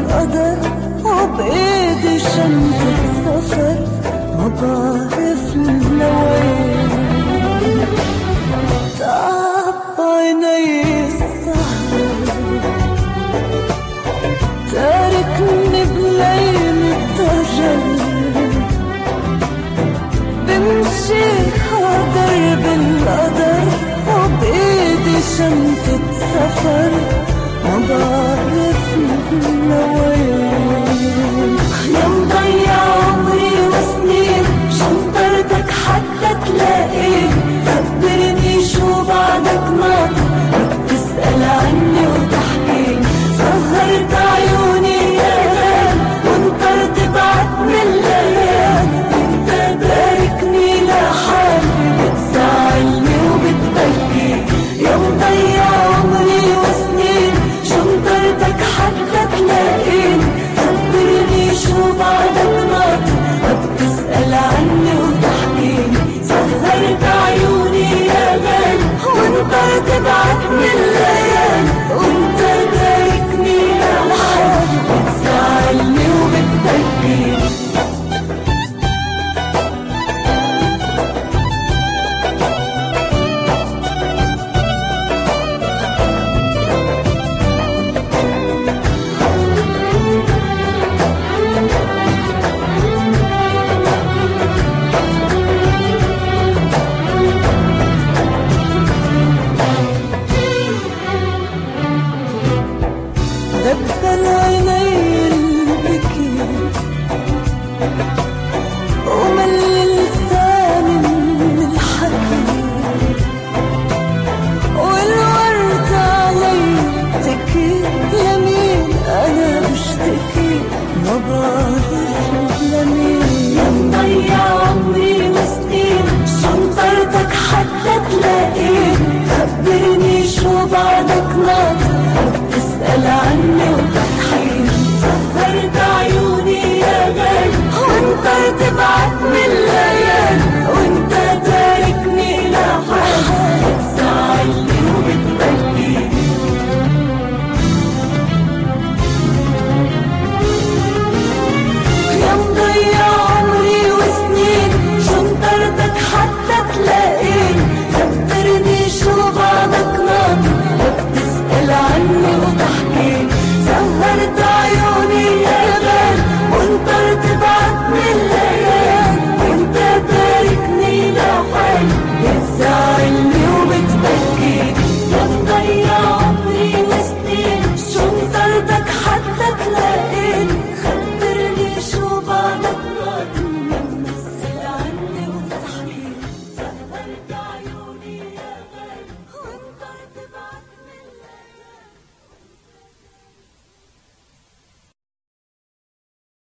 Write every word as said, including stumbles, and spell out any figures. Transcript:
بالقدر وبإيدي شنطة سفر ما بعرف لوين. تعب عيني السهر تاركني بليل التجل، بمشي هدرب القدر وبإيدي شنطة سفر ما بعرف لوين. يا مضيع عمري وسنين شنطرتك حتى تلاقيني، خبرني شو بعدك ناطر بتسأل عني وتحكيني. سهرت عيوني يا غالي وانطرت بعد من الليالي، انت تاركني لحالي بتزعلني وبتبكيني. يا مضيع عمري وسنين شنطرتك حتى تلاقيني، خبرني شو بعدك ناطر بتسأل عني وتحكيني. سهرت عيوني يا غالي وانطرت بعد من الليالي،